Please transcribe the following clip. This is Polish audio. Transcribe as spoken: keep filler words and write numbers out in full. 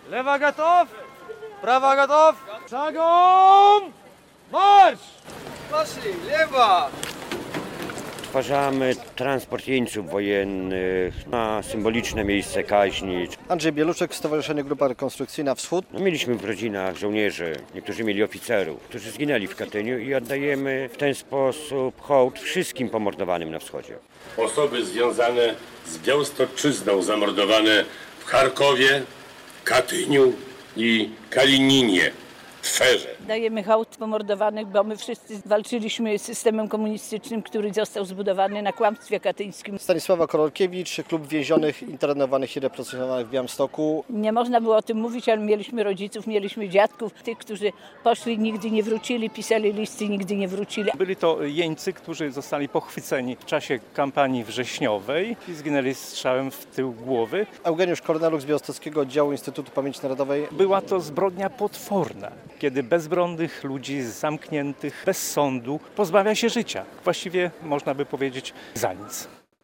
Lewa gotow, prawa gotow, szagom, marsz! Poszli, lewa! Odtwarzamy transport jeńców wojennych na symboliczne miejsce kaźni. Andrzej Bieluczek, Stowarzyszenie Grupa Rekonstrukcyjna Wschód. No, mieliśmy w rodzinach żołnierzy, niektórzy mieli oficerów, którzy zginęli w Katyniu i oddajemy w ten sposób hołd wszystkim pomordowanym na wschodzie. Osoby związane z Białostoczyzną zamordowane w Charkowie, Katyniu i Kalininie, Twerze. Dajemy hołd pomordowanych, bo my wszyscy walczyliśmy z systemem komunistycznym, który został zbudowany na kłamstwie katyńskim. Stanisława Korolkiewicz, Klub Więzionych, Internowanych i Represjonowanych w Białymstoku. Nie można było o tym mówić, ale mieliśmy rodziców, mieliśmy dziadków, tych, którzy poszli, nigdy nie wrócili, pisali listy, nigdy nie wrócili. Byli to jeńcy, którzy zostali pochwyceni w czasie kampanii wrześniowej i zginęli strzałem w tył głowy. Eugeniusz Korneluk z Białostockiego Oddziału Instytutu Pamięci Narodowej. Była to zbrodnia potworna, kiedy bezbronnych ludzi zamkniętych bez sądu pozbawia się życia. Właściwie można by powiedzieć za nic.